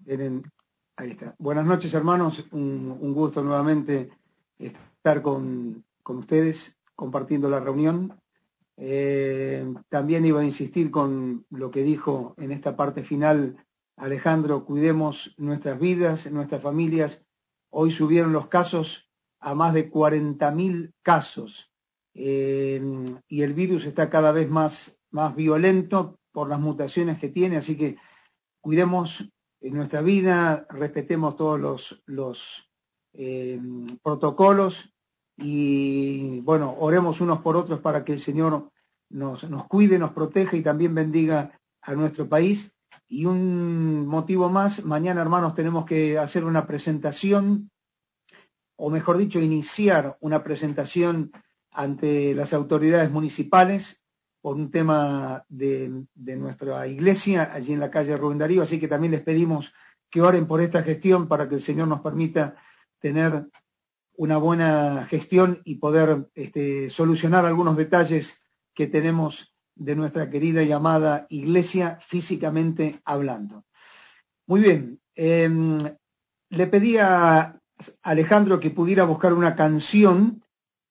Ahí está. Buenas noches, hermanos. Un gusto nuevamente estar con ustedes compartiendo la reunión. También iba a insistir con lo que dijo en esta parte final Alejandro: cuidemos nuestras vidas, nuestras familias. Hoy subieron los casos a más de 40.000 casos, y el virus está cada vez más violento por las mutaciones que tiene, así que cuidemos nuestra vida, respetemos todos los protocolos y, bueno, oremos unos por otros para que el Señor nos cuide, nos proteja y también bendiga a nuestro país. Y un motivo más: mañana, hermanos, tenemos que hacer una presentación, o mejor dicho, iniciar una presentación ante las autoridades municipales por un tema de nuestra iglesia allí en la calle Rubén Darío, así que también les pedimos que oren por esta gestión para que el Señor nos permita tener una buena gestión y poder solucionar algunos detalles que tenemos de nuestra querida y amada iglesia físicamente hablando. Muy bien, le pedí a Alejandro que pudiera buscar una canción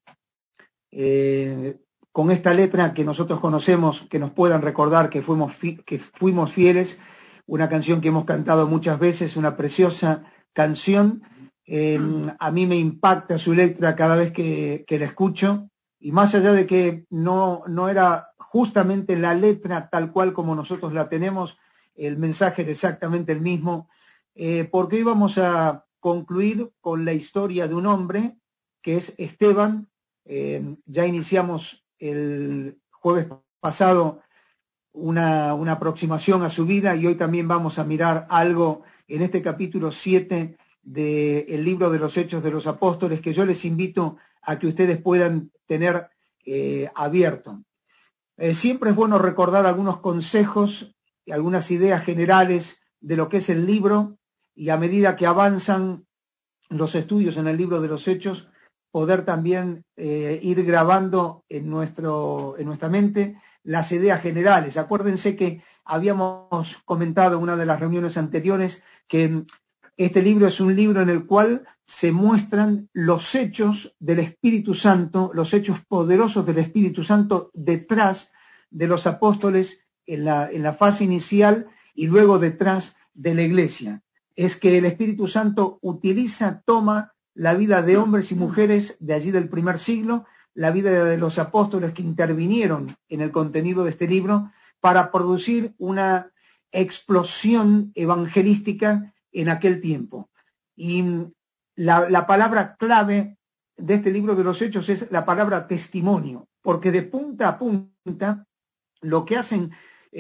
con esta letra que nosotros conocemos, que nos puedan recordar que fuimos fieles, una canción que hemos cantado muchas veces, una preciosa canción. A mí me impacta su letra cada vez que la escucho, y más allá de que no era justamente la letra tal cual como nosotros la tenemos, el mensaje era exactamente el mismo, porque hoy vamos a concluir con la historia de un hombre que es Esteban. Ya iniciamos el jueves pasado una aproximación a su vida, y hoy también vamos a mirar algo en este capítulo 7 del libro de los Hechos de los Apóstoles, que yo les invito a que ustedes puedan tener abierto. Siempre es bueno recordar algunos consejos y algunas ideas generales de lo que es el libro, y a medida que avanzan los estudios en el libro de los Hechos, poder también ir grabando en nuestra mente las ideas generales. Acuérdense que habíamos comentado en una de las reuniones anteriores que este libro es un libro en el cual se muestran los hechos del Espíritu Santo, los hechos poderosos del Espíritu Santo detrás de los apóstoles en la fase inicial y luego detrás de la iglesia. Es que el Espíritu Santo toma la vida de hombres y mujeres de allí del primer siglo, la vida de los apóstoles que intervinieron en el contenido de este libro, para producir una explosión evangelística en aquel tiempo. Y la palabra clave de este libro de los Hechos es la palabra testimonio, porque de punta a punta lo que hacen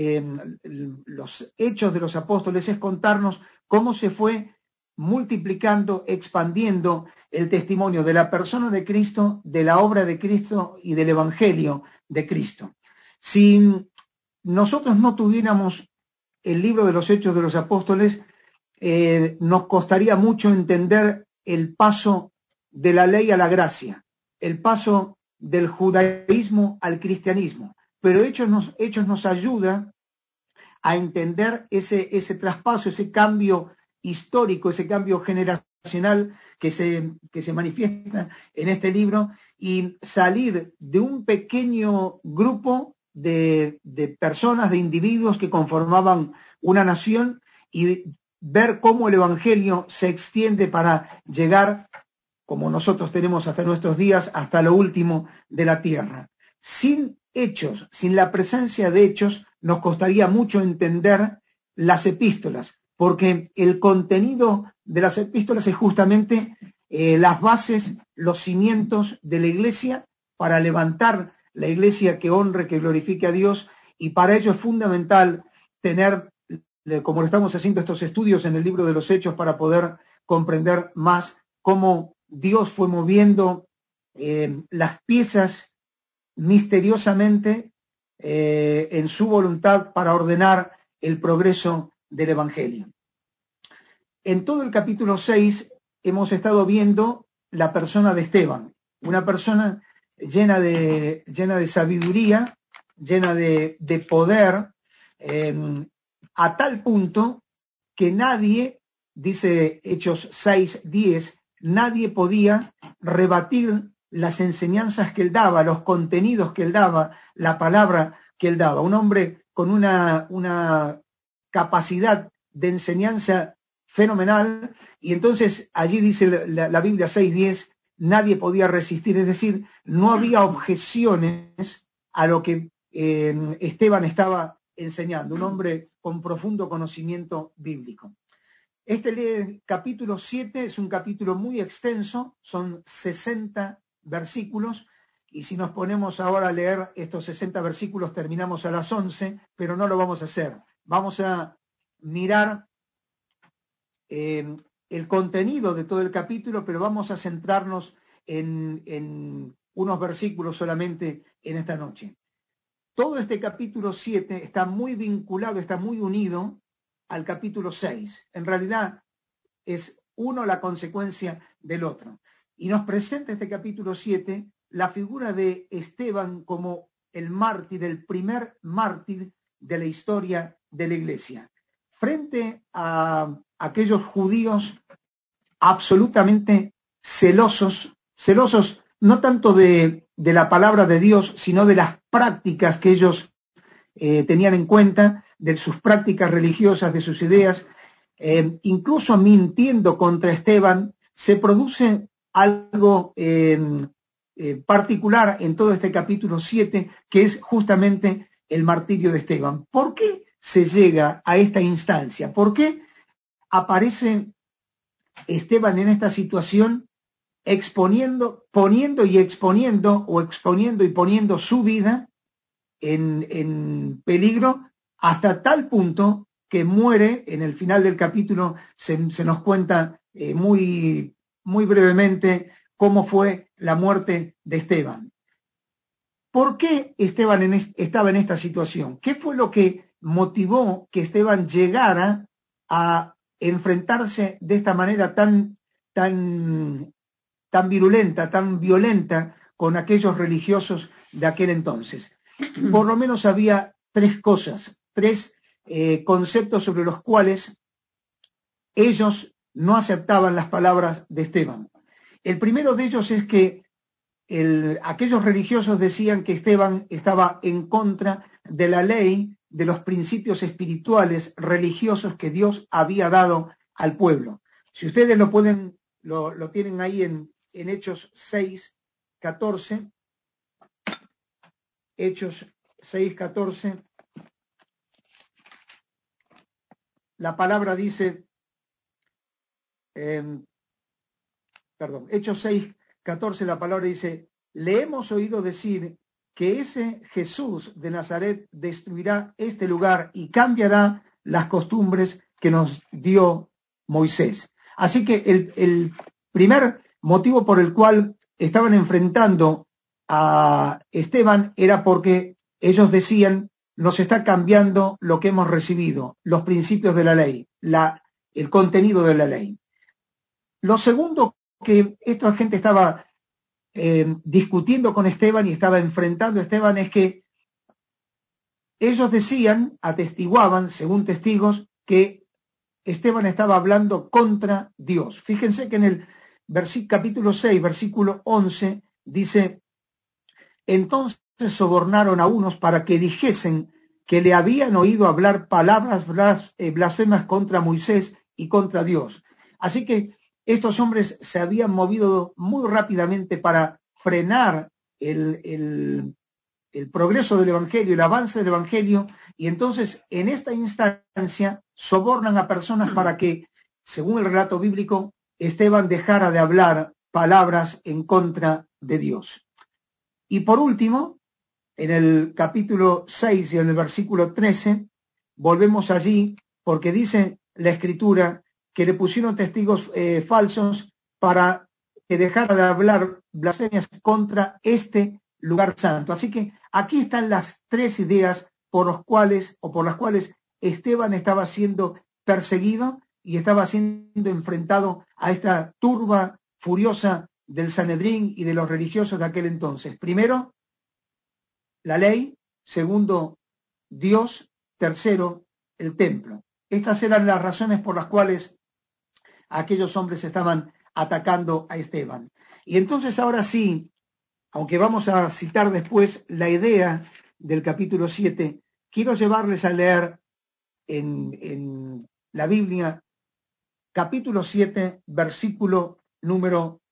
los hechos de los apóstoles es contarnos cómo se fue multiplicando, expandiendo el testimonio de la persona de Cristo, de la obra de Cristo y del Evangelio de Cristo. Si nosotros no tuviéramos el libro de los Hechos de los Apóstoles, nos costaría mucho entender el paso de la ley a la gracia, el paso del judaísmo al cristianismo. Pero Hechos nos ayuda a entender ese traspaso, ese cambio histórico, ese cambio generacional que se manifiesta en este libro, y salir de un pequeño grupo de personas, de individuos que conformaban una nación, y ver cómo el Evangelio se extiende para llegar, como nosotros tenemos hasta nuestros días, hasta lo último de la tierra. Sin hechos, sin la presencia de hechos, nos costaría mucho entender las epístolas, porque el contenido de las epístolas es justamente las bases, los cimientos de la iglesia, para levantar la iglesia que honre, que glorifique a Dios, y para ello es fundamental tener, como lo estamos haciendo, estos estudios en el libro de los Hechos, para poder comprender más cómo Dios fue moviendo las piezas misteriosamente en su voluntad para ordenar el progreso del Evangelio. En todo el capítulo 6 hemos estado viendo la persona de Esteban, una persona llena de sabiduría, llena de poder, a tal punto que nadie dice Hechos 6:10, nadie podía rebatir las enseñanzas que él daba, los contenidos que él daba, la palabra que él daba. Un hombre con una capacidad de enseñanza fenomenal, y entonces allí dice la Biblia 6:10, nadie podía resistir, es decir, no había objeciones a lo que Esteban estaba enseñando, un hombre con profundo conocimiento bíblico. Este capítulo 7 es un capítulo muy extenso, son 60 versículos, y si nos ponemos ahora a leer estos 60 versículos terminamos a las 11, pero no lo vamos a hacer. Vamos a mirar el contenido de todo el capítulo, pero vamos a centrarnos en unos versículos solamente en esta noche. Todo este capítulo 7 está muy vinculado, está muy unido al capítulo 6. En realidad es uno la consecuencia del otro. Y nos presenta este capítulo 7 la figura de Esteban como el mártir, el primer mártir de la historia de la iglesia. Frente a aquellos judíos absolutamente celosos no tanto de la palabra de Dios, sino de las prácticas que ellos tenían en cuenta, de sus prácticas religiosas, de sus ideas, incluso mintiendo contra Esteban, se produce algo particular en todo este capítulo 7, que es justamente el martirio de Esteban. ¿Por qué se llega a esta instancia? ¿Por qué aparece Esteban en esta situación poniendo y poniendo su vida en peligro hasta tal punto que muere? En el final del capítulo se nos cuenta muy brevemente cómo fue la muerte de Esteban. ¿Por qué Esteban estaba en esta situación? ¿Qué fue lo que motivó que Esteban llegara a enfrentarse de esta manera tan virulenta, tan violenta con aquellos religiosos de aquel entonces? Por lo menos había tres cosas, tres conceptos sobre los cuales ellos no aceptaban las palabras de Esteban. El primero de ellos es que aquellos religiosos decían que Esteban estaba en contra de la ley, de los principios espirituales religiosos que Dios había dado al pueblo. Si ustedes lo tienen ahí en Hechos 6:14, Hechos 6:14, la palabra dice, Hechos 6:14, la palabra dice, le hemos oído decir que ese Jesús de Nazaret destruirá este lugar y cambiará las costumbres que nos dio Moisés. Así que el primer motivo por el cual estaban enfrentando a Esteban era porque ellos decían, nos está cambiando lo que hemos recibido, los principios de la ley, el contenido de la ley. Lo segundo que esta gente estaba discutiendo con Esteban y estaba enfrentando a Esteban es que ellos decían, atestiguaban, según testigos, que Esteban estaba hablando contra Dios. Fíjense que en el capítulo 6, versículo 11, dice, entonces sobornaron a unos para que dijesen que le habían oído hablar palabras blasfemas contra Moisés y contra Dios. Así que estos hombres se habían movido muy rápidamente para frenar el progreso del Evangelio, el avance del Evangelio, y entonces en esta instancia sobornan a personas para que, según el relato bíblico, Esteban dejara de hablar palabras en contra de Dios. Y por último, en el capítulo 6 y en el versículo 13, volvemos allí porque dice la Escritura que le pusieron testigos falsos para que dejara de hablar blasfemias contra este lugar santo. Así que aquí están las tres ideas por las cuales Esteban estaba siendo perseguido y estaba siendo enfrentado a esta turba furiosa del Sanedrín y de los religiosos de aquel entonces. Primero, la ley. Segundo, Dios. Tercero, el templo. Estas eran las razones por las cuales aquellos hombres estaban atacando a Esteban. Y entonces ahora sí, aunque vamos a citar después la idea del capítulo 7, quiero llevarles a leer en la Biblia, capítulo 7, versículo número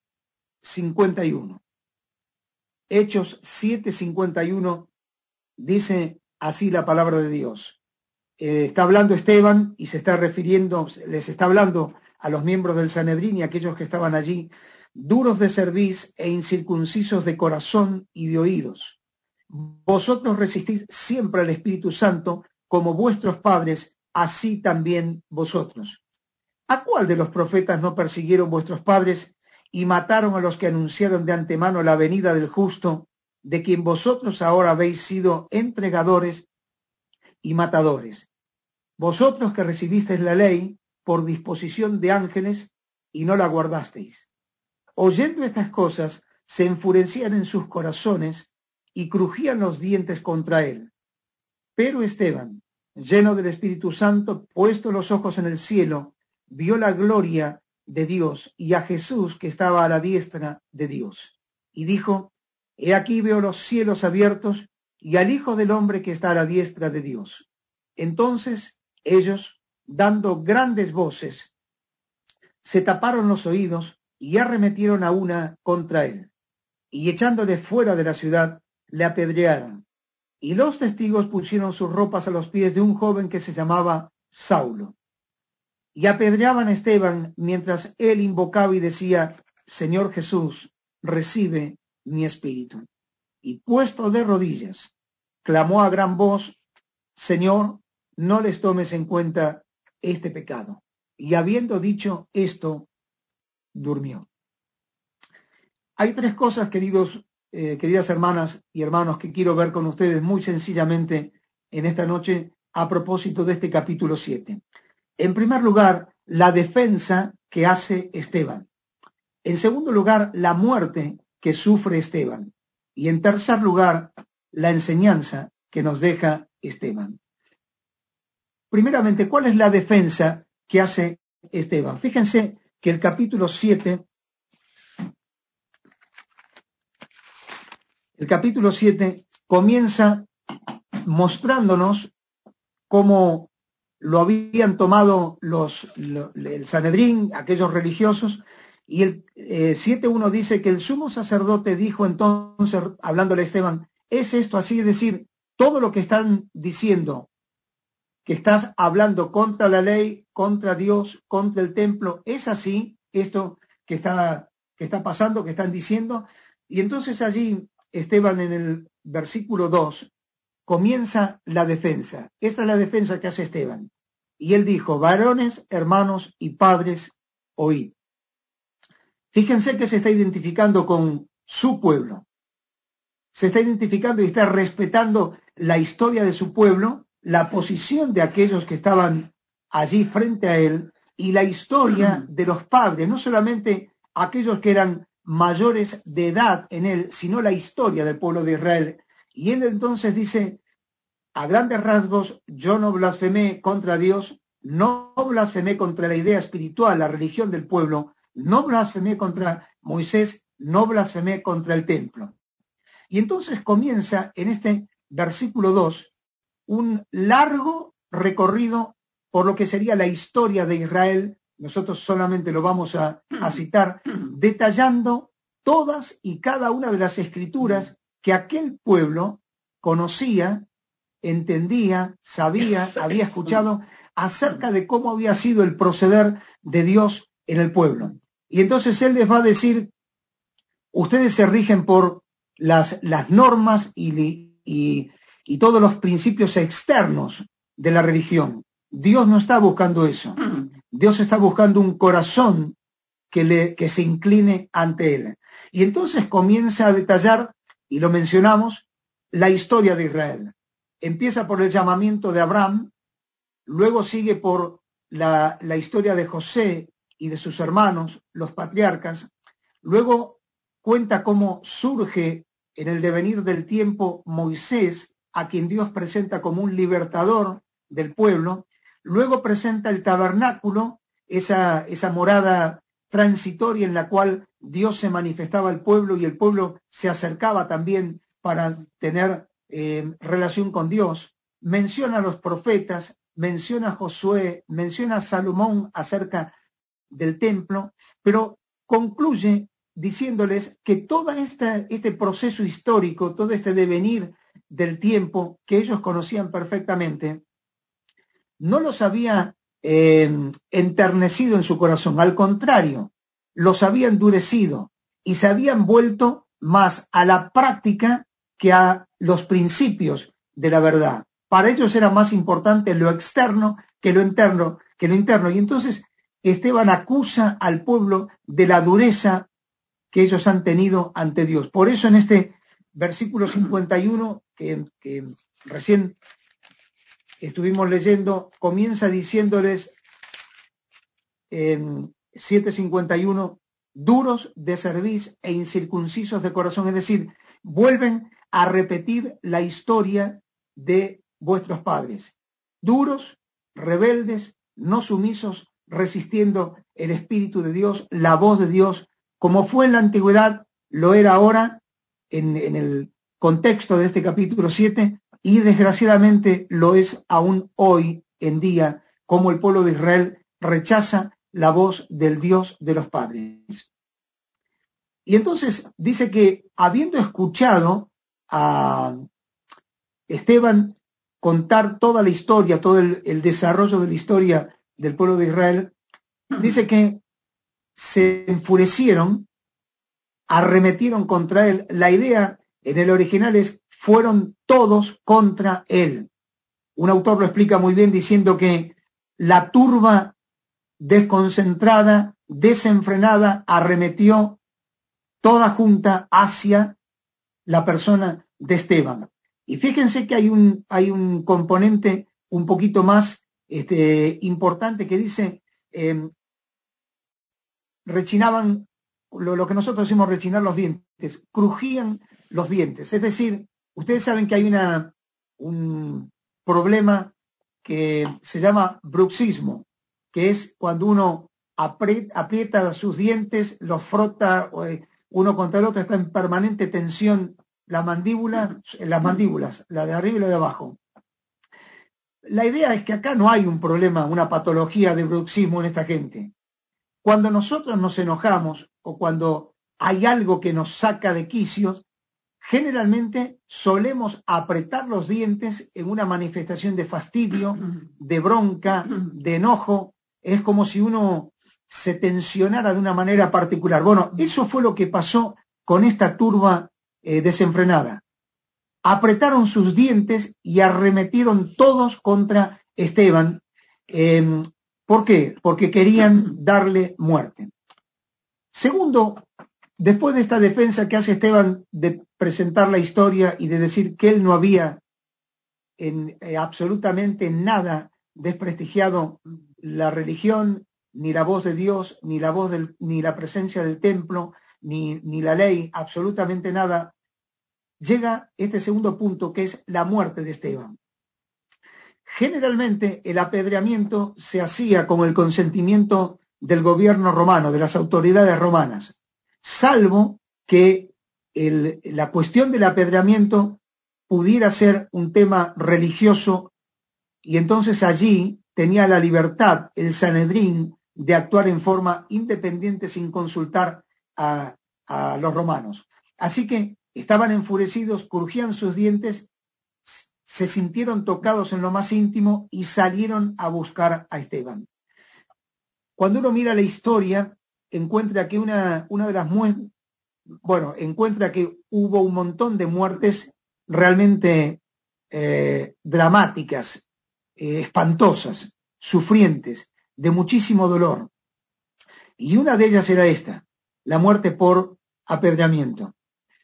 51. Hechos 7:51 dice así la palabra de Dios. Está hablando Esteban y les está hablando a los miembros del Sanedrín y a aquellos que estaban allí, duros de cerviz e incircuncisos de corazón y de oídos. Vosotros resistís siempre al Espíritu Santo, como vuestros padres, así también vosotros. ¿A cuál de los profetas no persiguieron vuestros padres y mataron a los que anunciaron de antemano la venida del justo, de quien vosotros ahora habéis sido entregadores y matadores? Vosotros que recibisteis la ley por disposición de ángeles y no la guardasteis. Oyendo estas cosas, se enfurecían en sus corazones y crujían los dientes contra él. Pero Esteban, lleno del Espíritu Santo, puesto los ojos en el cielo, vio la gloria de Dios y a Jesús que estaba a la diestra de Dios. Y dijo: He aquí veo los cielos abiertos y al Hijo del Hombre que está a la diestra de Dios. Entonces ellos, dando grandes voces, se taparon los oídos y arremetieron a una contra él, y echándole fuera de la ciudad, le apedrearon. Y los testigos pusieron sus ropas a los pies de un joven que se llamaba Saulo. Y apedreaban a Esteban mientras él invocaba y decía: Señor Jesús, recibe mi espíritu. Y puesto de rodillas, clamó a gran voz: Señor, no les tomes en cuenta este pecado. Y habiendo dicho esto, durmió. Hay tres cosas, queridas hermanas y hermanos, que quiero ver con ustedes muy sencillamente en esta noche a propósito de este capítulo 7. En primer lugar, la defensa que hace Esteban. En segundo lugar, la muerte que sufre Esteban. Y en tercer lugar, la enseñanza que nos deja Esteban. Primeramente, ¿cuál es la defensa que hace Esteban? Fíjense que el capítulo 7 comienza mostrándonos cómo lo habían tomado el Sanedrín, aquellos religiosos, y el 7:1 dice que el sumo sacerdote dijo entonces, hablándole a Esteban: ¿es esto así? Es decir, todo lo que están diciendo, que estás hablando contra la ley, contra Dios, contra el templo, ¿es así esto que está pasando, que están diciendo? Y entonces allí Esteban, en el versículo 2, comienza la defensa. Esta es la defensa que hace Esteban. Y él dijo: varones, hermanos y padres, oíd. Fíjense que se está identificando con su pueblo. Se está identificando y está respetando la historia de su pueblo, la posición de aquellos que estaban allí frente a él y la historia de los padres, no solamente aquellos que eran mayores de edad en él, sino la historia del pueblo de Israel. Y él entonces dice, a grandes rasgos: yo no blasfemé contra Dios, no blasfemé contra la idea espiritual, la religión del pueblo, no blasfemé contra Moisés, no blasfemé contra el templo. Y entonces comienza en este versículo 2 un largo recorrido por lo que sería la historia de Israel. Nosotros solamente lo vamos a citar, detallando todas y cada una de las escrituras que aquel pueblo conocía, entendía, sabía, había escuchado acerca de cómo había sido el proceder de Dios en el pueblo. Y entonces él les va a decir: ustedes se rigen por las normas y todos los principios externos de la religión. Dios no está buscando eso. Dios está buscando un corazón que se incline ante él. Y entonces comienza a detallar, y lo mencionamos, la historia de Israel. Empieza por el llamamiento de Abraham, luego sigue por la historia de José y de sus hermanos, los patriarcas, luego cuenta cómo surge en el devenir del tiempo Moisés, a quien Dios presenta como un libertador del pueblo, luego presenta el tabernáculo, esa morada transitoria en la cual Dios se manifestaba al pueblo y el pueblo se acercaba también para tener relación con Dios. Menciona a los profetas, menciona a Josué, menciona a Salomón acerca del templo, pero concluye diciéndoles que todo este proceso histórico, todo este devenir del tiempo que ellos conocían perfectamente, no los había enternecido en su corazón, al contrario, los había endurecido y se habían vuelto más a la práctica que a los principios de la verdad. Para ellos era más importante lo externo que lo interno, y entonces Esteban acusa al pueblo de la dureza que ellos han tenido ante Dios. Por eso en este versículo 51 que recién estuvimos leyendo, comienza diciéndoles en 7:51, duros de cerviz e incircuncisos de corazón, es decir, vuelven a repetir la historia de vuestros padres, duros, rebeldes, no sumisos, resistiendo el Espíritu de Dios, la voz de Dios, como fue en la antigüedad, lo era ahora en el contexto de este capítulo 7, y desgraciadamente lo es aún hoy en día, como el pueblo de Israel rechaza la voz del Dios de los padres. Y entonces dice que habiendo escuchado a Esteban contar toda la historia, todo el desarrollo de la historia del pueblo de Israel, dice que se enfurecieron, arremetieron contra él. La idea en el original es fueron todos contra él. Un autor lo explica muy bien diciendo que la turba desconcentrada, desenfrenada, arremetió toda junta hacia la persona de Esteban. Y fíjense que hay un componente un poquito más importante que dice, rechinaban, lo que nosotros decimos rechinar los dientes, crujían los dientes. Es decir, ustedes saben que hay un problema que se llama bruxismo, que es cuando uno aprieta sus dientes, los frota uno contra el otro, está en permanente tensión las mandíbulas, la de arriba y la de abajo. La idea es que acá no hay un problema, una patología de bruxismo en esta gente. Cuando nosotros nos enojamos o cuando hay algo que nos saca de quicios, generalmente solemos apretar los dientes en una manifestación de fastidio, de bronca, de enojo. Es como si uno se tensionara de una manera particular. Bueno, eso fue lo que pasó con esta turba desenfrenada. Apretaron sus dientes y arremetieron todos contra Esteban. ¿Por qué? Porque querían darle muerte. Segundo, después de esta defensa que hace Esteban de presentar la historia y de decir que él no había absolutamente nada desprestigiado la religión, ni la voz de Dios, ni la presencia del templo, ni la ley, absolutamente nada, llega este segundo punto que es la muerte de Esteban. Generalmente el apedreamiento se hacía con el consentimiento del gobierno romano, de las autoridades romanas, salvo que la cuestión del apedreamiento pudiera ser un tema religioso, y entonces allí tenía la libertad el Sanedrín de actuar en forma independiente sin consultar a los romanos. Así que estaban enfurecidos, crujían sus dientes, se sintieron tocados en lo más íntimo y salieron a buscar a Esteban. Cuando uno mira la historia, encuentra que encuentra que hubo un montón de muertes realmente dramáticas, espantosas, sufrientes, de muchísimo dolor. Y una de ellas era esta, la muerte por apedreamiento.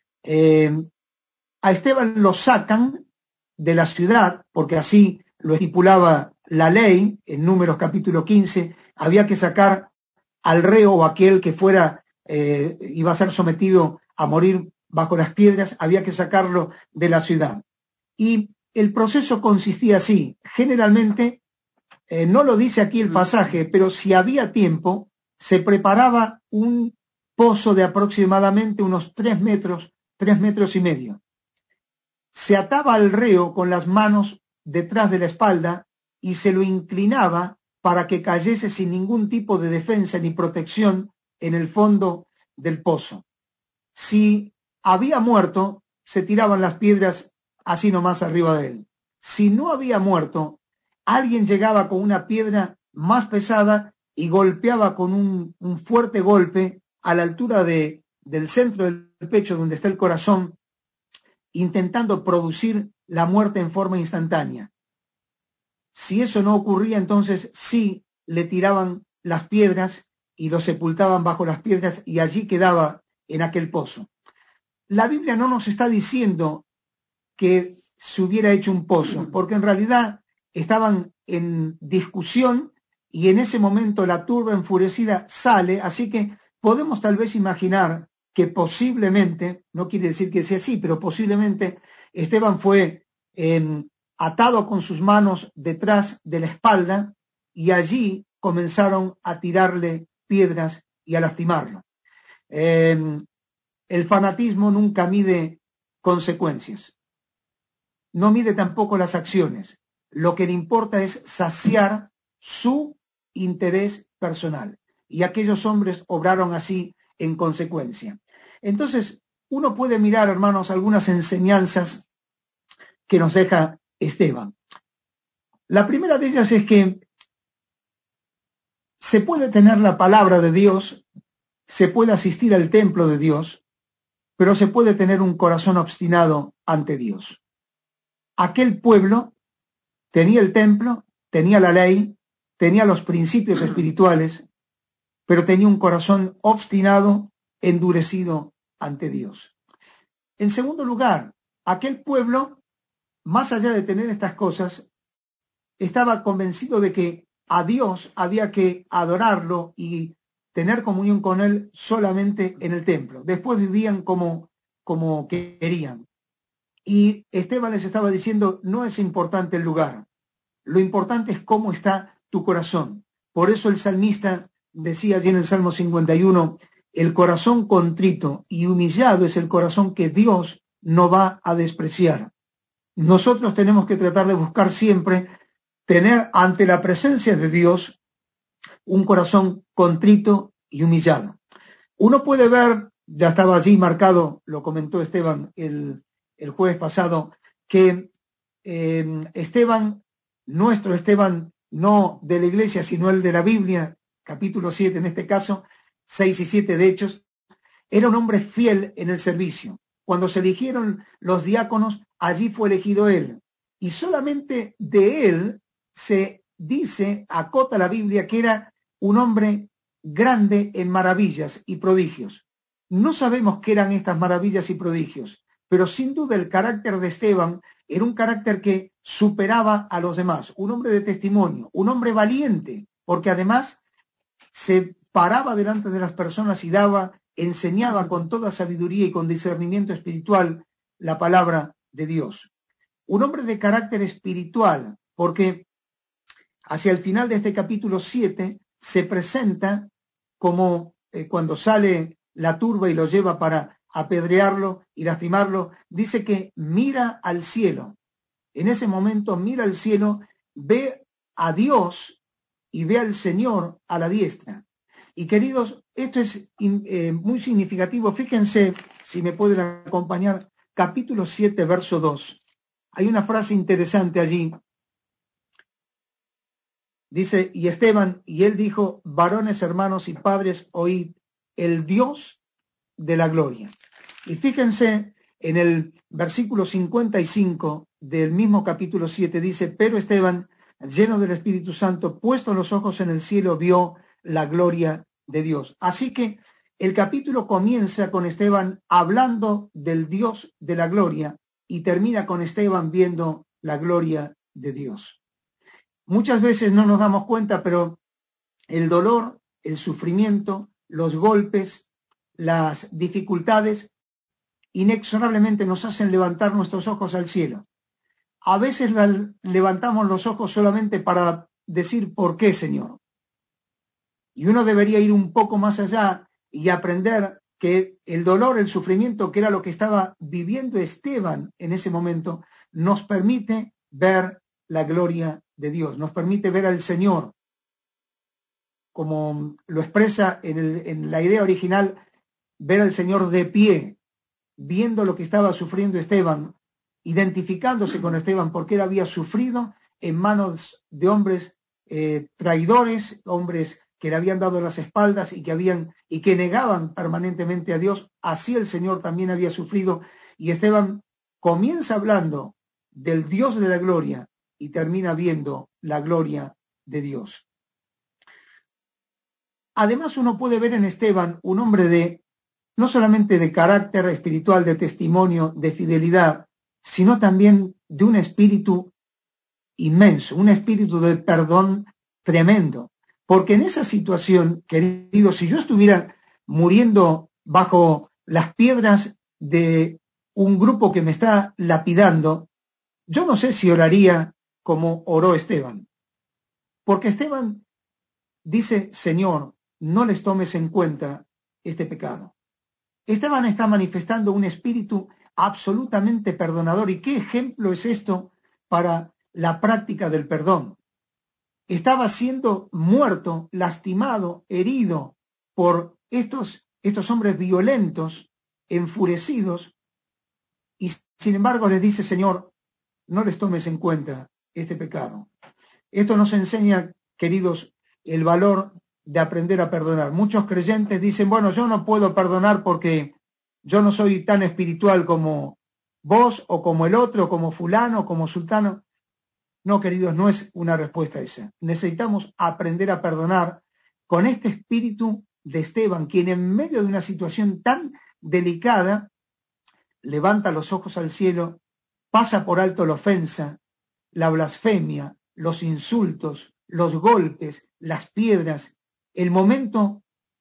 A Esteban lo sacan de la ciudad, porque así lo estipulaba la ley, en Números capítulo 15, había que sacar al reo o aquel que iba a ser sometido a morir bajo las piedras, había que sacarlo de la ciudad. Y el proceso consistía así, generalmente No lo dice aquí el pasaje, pero si había tiempo, se preparaba un pozo de aproximadamente unos 3 metros y medio. Se ataba al reo con las manos detrás de la espalda y se lo inclinaba para que cayese sin ningún tipo de defensa ni protección en el fondo del pozo. Si había muerto, se tiraban las piedras así nomás arriba de él. Si no había muerto, alguien llegaba con una piedra más pesada y golpeaba con un fuerte golpe a la altura del centro del pecho donde está el corazón, intentando producir la muerte en forma instantánea. Si eso no ocurría, entonces sí le tiraban las piedras y lo sepultaban bajo las piedras y allí quedaba en aquel pozo. La Biblia no nos está diciendo que se hubiera hecho un pozo, porque en realidad estaban en discusión y en ese momento la turba enfurecida sale, así que podemos tal vez imaginar que posiblemente, no quiere decir que sea así, pero posiblemente Esteban fue atado con sus manos detrás de la espalda y allí comenzaron a tirarle piedras y a lastimarlo. El fanatismo nunca mide consecuencias, no mide tampoco las acciones. Lo que le importa es saciar su interés personal. Y aquellos hombres obraron así en consecuencia. Entonces, uno puede mirar, hermanos, algunas enseñanzas que nos deja Esteban. La primera de ellas es que se puede tener la palabra de Dios, se puede asistir al templo de Dios, pero se puede tener un corazón obstinado ante Dios. Aquel pueblo tenía el templo, tenía la ley, tenía los principios espirituales, pero tenía un corazón obstinado, endurecido ante Dios. En segundo lugar, aquel pueblo, más allá de tener estas cosas, estaba convencido de que a Dios había que adorarlo y tener comunión con Él solamente en el templo. Después vivían como querían. Y Esteban les estaba diciendo, no es importante el lugar, lo importante es cómo está tu corazón. Por eso el salmista decía allí en el Salmo 51, el corazón contrito y humillado es el corazón que Dios no va a despreciar. Nosotros tenemos que tratar de buscar siempre tener ante la presencia de Dios un corazón contrito y humillado. Uno puede ver, ya estaba allí marcado, lo comentó Esteban el jueves pasado, que Esteban, nuestro Esteban, no de la iglesia, sino el de la Biblia, capítulo 7 en este caso, 6 y 7 de Hechos, era un hombre fiel en el servicio. Cuando se eligieron los diáconos, allí fue elegido él. Y solamente de él se dice, acota la Biblia, que era un hombre grande en maravillas y prodigios. No sabemos qué eran estas maravillas y prodigios, pero sin duda el carácter de Esteban era un carácter que superaba a los demás, un hombre de testimonio, un hombre valiente, porque además se paraba delante de las personas y enseñaba con toda sabiduría y con discernimiento espiritual la palabra de Dios. Un hombre de carácter espiritual, porque hacia el final de este capítulo 7 se presenta como cuando sale la turba y lo lleva para apedrearlo y lastimarlo, dice que mira al cielo. En ese momento mira al cielo, ve a Dios y ve al Señor a la diestra. Y queridos, esto es muy significativo. Fíjense, si me pueden acompañar, capítulo 7, verso 2. Hay una frase interesante allí. Dice, y Esteban, y él dijo, varones, hermanos y padres, oíd, el Dios de la gloria. Y fíjense, en el versículo 55 del mismo capítulo 7 dice, pero Esteban, lleno del Espíritu Santo, puesto los ojos en el cielo, vio la gloria de Dios. Así que el capítulo comienza con Esteban hablando del Dios de la gloria y termina con Esteban viendo la gloria de Dios. Muchas veces no nos damos cuenta, pero el dolor, el sufrimiento, los golpes, las dificultades, inexorablemente nos hacen levantar nuestros ojos al cielo. A veces levantamos los ojos solamente para decir, ¿por qué, Señor? Y uno debería ir un poco más allá y aprender que el dolor, el sufrimiento, que era lo que estaba viviendo Esteban en ese momento, nos permite ver la gloria de Dios, nos permite ver al Señor, como lo expresa en la idea original, ver al Señor de pie, viendo lo que estaba sufriendo Esteban, identificándose con Esteban, porque él había sufrido en manos de hombres traidores, hombres que le habían dado las espaldas y que negaban permanentemente a Dios. Así el Señor también había sufrido, y Esteban comienza hablando del Dios de la gloria y termina viendo la gloria de Dios. Además, uno puede ver en Esteban un hombre no solamente de carácter espiritual, de testimonio, de fidelidad, sino también de un espíritu inmenso, un espíritu de perdón tremendo. Porque en esa situación, querido, si yo estuviera muriendo bajo las piedras de un grupo que me está lapidando, yo no sé si oraría como oró Esteban. Porque Esteban dice, Señor, no les tomes en cuenta este pecado. Esteban está manifestando un espíritu absolutamente perdonador. ¿Y qué ejemplo es esto para la práctica del perdón? Estaba siendo muerto, lastimado, herido por estos hombres violentos, enfurecidos, y sin embargo les dice, Señor, no les tomes en cuenta este pecado. Esto nos enseña, queridos, el valor de aprender a perdonar. Muchos creyentes dicen, bueno, yo no puedo perdonar porque yo no soy tan espiritual como vos, o como el otro, como fulano, como sultano. No, queridos, no es una respuesta esa. Necesitamos aprender a perdonar con este espíritu de Esteban, quien en medio de una situación tan delicada levanta los ojos al cielo, pasa por alto la ofensa, la blasfemia, los insultos, los golpes, las piedras, el momento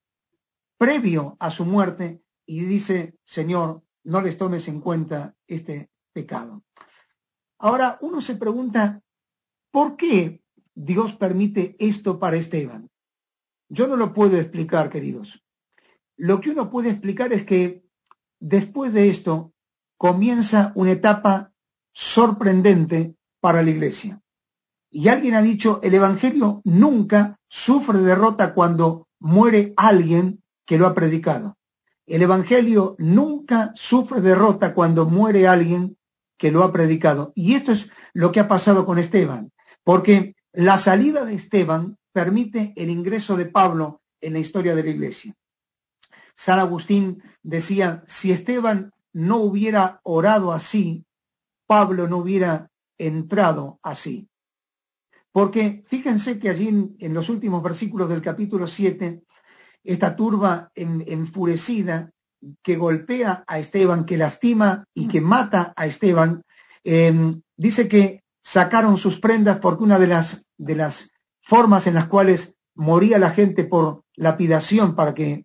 previo a su muerte, y dice, Señor, no les tomes en cuenta este pecado. Ahora uno se pregunta, ¿por qué Dios permite esto para Esteban? Yo no lo puedo explicar, queridos. Lo que uno puede explicar es que después de esto comienza una etapa sorprendente para la iglesia. Y alguien ha dicho, el Evangelio nunca sufre derrota cuando muere alguien que lo ha predicado. El Evangelio nunca sufre derrota cuando muere alguien que lo ha predicado. Y esto es lo que ha pasado con Esteban, porque la salida de Esteban permite el ingreso de Pablo en la historia de la iglesia. San Agustín decía, si Esteban no hubiera orado así, Pablo no hubiera entrado así. Porque fíjense que allí en los últimos versículos del capítulo 7, esta turba enfurecida que golpea a Esteban, que lastima y que mata a Esteban, dice que sacaron sus prendas porque una de las formas en las cuales moría la gente por lapidación para que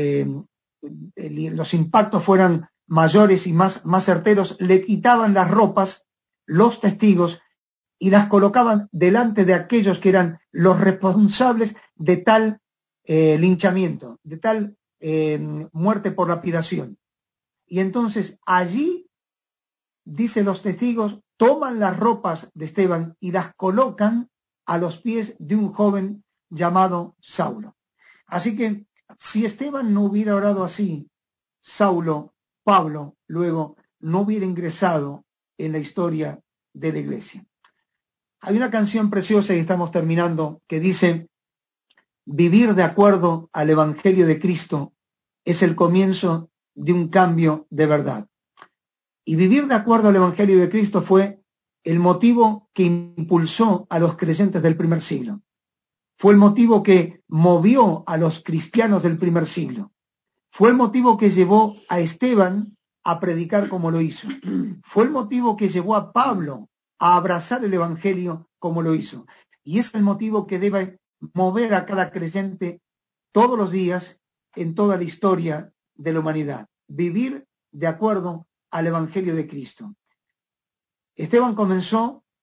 los impactos fueran mayores y más certeros, le quitaban las ropas los testigos y las colocaban delante de aquellos que eran los responsables de tal linchamiento, de tal muerte por lapidación. Y entonces allí, dice los testigos, toman las ropas de Esteban y las colocan a los pies de un joven llamado Saulo. Así que si Esteban no hubiera orado así, Pablo, luego no hubiera ingresado en la historia de la iglesia. Hay una canción preciosa y estamos terminando que dice, vivir de acuerdo al Evangelio de Cristo es el comienzo de un cambio de verdad. Y vivir de acuerdo al Evangelio de Cristo fue el motivo que impulsó a los creyentes del primer siglo. Fue el motivo que movió a los cristianos del primer siglo. Fue el motivo que llevó a Esteban a predicar como lo hizo. Fue el motivo que llevó a Pablo a abrazar el Evangelio como lo hizo. Y es el motivo que debe mover a cada creyente todos los días en toda la historia de la humanidad. Vivir de acuerdo al Evangelio de Cristo. Esteban comenzó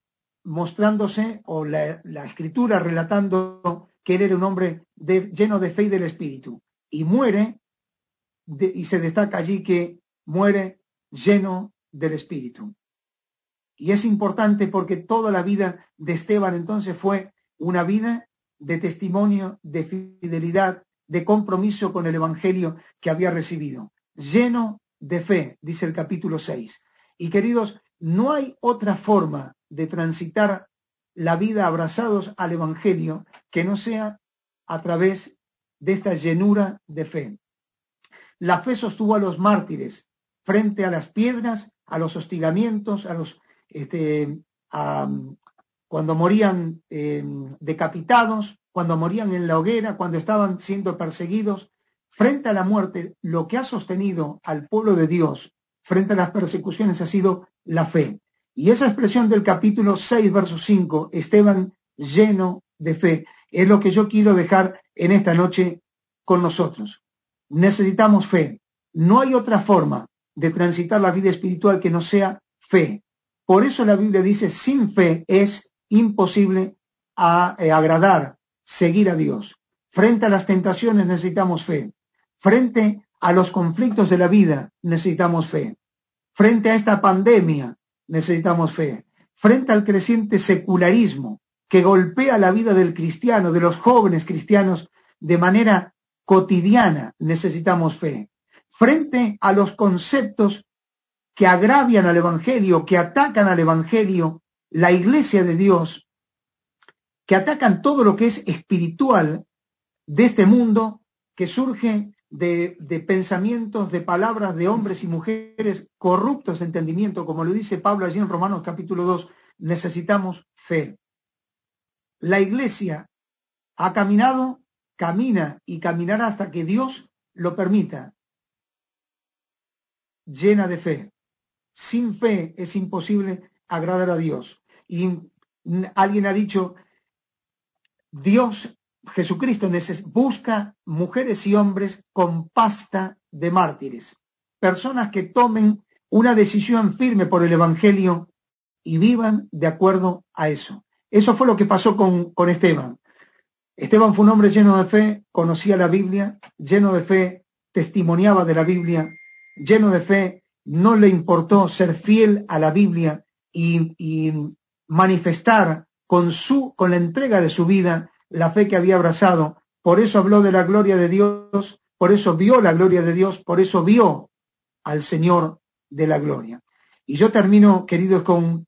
mostrándose, o la escritura relatando que él era un hombre lleno de fe y del Espíritu, y muere, y se destaca allí que muere lleno del Espíritu. Y es importante porque toda la vida de Esteban entonces fue una vida de testimonio, de fidelidad, de compromiso con el Evangelio que había recibido. Lleno de fe, dice el capítulo 6. Y queridos, no hay otra forma de transitar la vida abrazados al Evangelio que no sea a través de esta llenura de fe. La fe sostuvo a los mártires frente a las piedras, a los hostigamientos, cuando morían decapitados, cuando morían en la hoguera, cuando estaban siendo perseguidos. Frente a la muerte, lo que ha sostenido al pueblo de Dios frente a las persecuciones ha sido la fe. Y esa expresión del capítulo 6, verso 5, Esteban lleno de fe, es lo que yo quiero dejar en esta noche con nosotros. Necesitamos fe. No hay otra forma de transitar la vida espiritual que no sea fe. Por eso la Biblia dice, sin fe es imposible agradar, seguir a Dios. Frente a las tentaciones necesitamos fe. Frente a los conflictos de la vida necesitamos fe. Frente a esta pandemia necesitamos fe. Frente al creciente secularismo que golpea la vida del cristiano, de los jóvenes cristianos, de manera cotidiana, necesitamos fe. Frente a los conceptos que agravian al Evangelio, que atacan al Evangelio, la Iglesia de Dios, que atacan todo lo que es espiritual de este mundo, que surge de pensamientos, de palabras de hombres y mujeres corruptos de entendimiento, como lo dice Pablo allí en Romanos capítulo 2, necesitamos fe. La Iglesia ha caminado, camina y caminará hasta que Dios lo permita, llena de fe. Sin fe es imposible agradar a Dios. Y alguien ha dicho, Dios, Jesucristo busca mujeres y hombres con pasta de mártires, personas que tomen una decisión firme por el Evangelio y vivan de acuerdo a eso. Eso fue lo que pasó con Esteban. Esteban fue un hombre lleno de fe, conocía la Biblia, lleno de fe, testimoniaba de la Biblia, lleno de fe, no le importó ser fiel a la Biblia y manifestar con la entrega de su vida la fe que había abrazado. Por eso habló de la gloria de Dios, por eso vio la gloria de Dios, por eso vio al Señor de la gloria. Y yo termino, queridos, con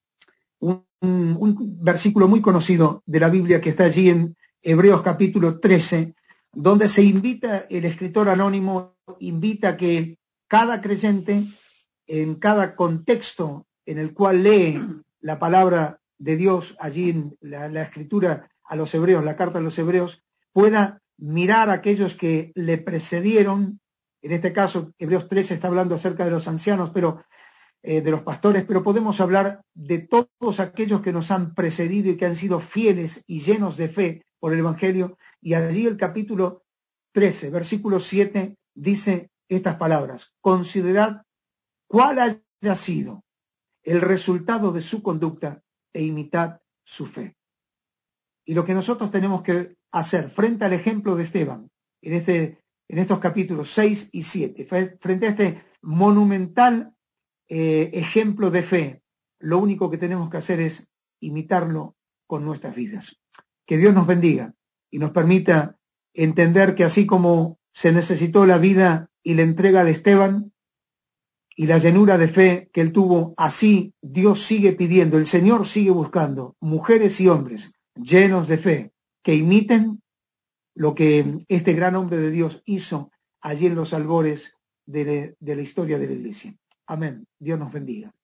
un versículo muy conocido de la Biblia que está allí en Hebreos capítulo 13, donde se invita, el escritor anónimo invita que cada creyente, en cada contexto en el cual lee la palabra de Dios, allí en la escritura a los hebreos, la carta a los hebreos, pueda mirar a aquellos que le precedieron. En este caso, Hebreos 13 está hablando acerca de los ancianos, pero de los pastores, pero podemos hablar de todos aquellos que nos han precedido y que han sido fieles y llenos de fe por el Evangelio. Y allí el capítulo 13, versículo 7, dice estas palabras: considerad cuál haya sido el resultado de su conducta e imitad su fe. Y lo que nosotros tenemos que hacer frente al ejemplo de Esteban, en estos capítulos 6 y 7, frente a este monumental ejemplo de fe, lo único que tenemos que hacer es imitarlo con nuestras vidas. Que Dios nos bendiga y nos permita entender que así como se necesitó la vida y la entrega de Esteban y la llenura de fe que él tuvo, así Dios sigue pidiendo, el Señor sigue buscando mujeres y hombres llenos de fe que imiten lo que este gran hombre de Dios hizo allí en los albores de la historia de la Iglesia. Amén. Dios nos bendiga.